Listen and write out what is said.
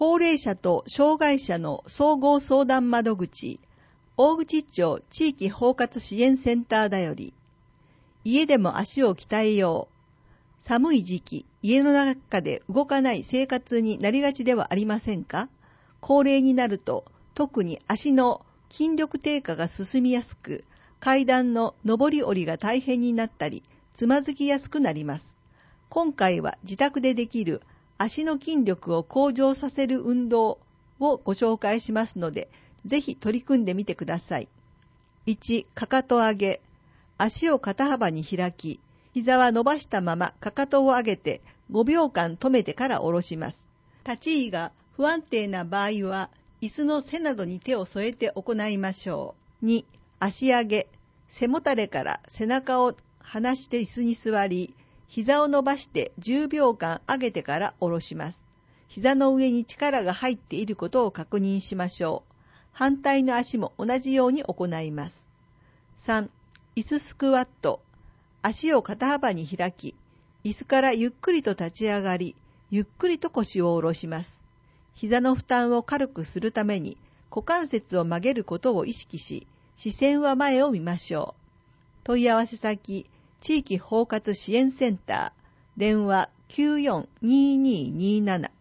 高齢者と障害者の総合相談窓口、大口町地域包括支援センターだより、家でも足を鍛えよう。寒い時期、家の中で動かない生活になりがちではありませんか？高齢になると、特に足の筋力低下が進みやすく、階段の上り下りが大変になったり、つまずきやすくなります。今回は自宅でできる足の筋力を向上させる運動をご紹介しますので、ぜひ取り組んでみてください。1、かかと上げ。足を肩幅に開き、膝は伸ばしたままかかとを上げて5秒間止めてから下ろします。立ち位が不安定な場合は、椅子の背などに手を添えて行いましょう。2、足上げ。背もたれから背中を離して椅子に座り、膝を伸ばして10秒間上げてから下ろします。膝の上に力が入っていることを確認しましょう。反対の足も同じように行います。3、椅子スクワット。足を肩幅に開き、椅子からゆっくりと立ち上がり、ゆっくりと腰を下ろします。膝の負担を軽くするために股関節を曲げることを意識し、視線は前を見ましょう。問い合わせ先、地域包括支援センター、電話942227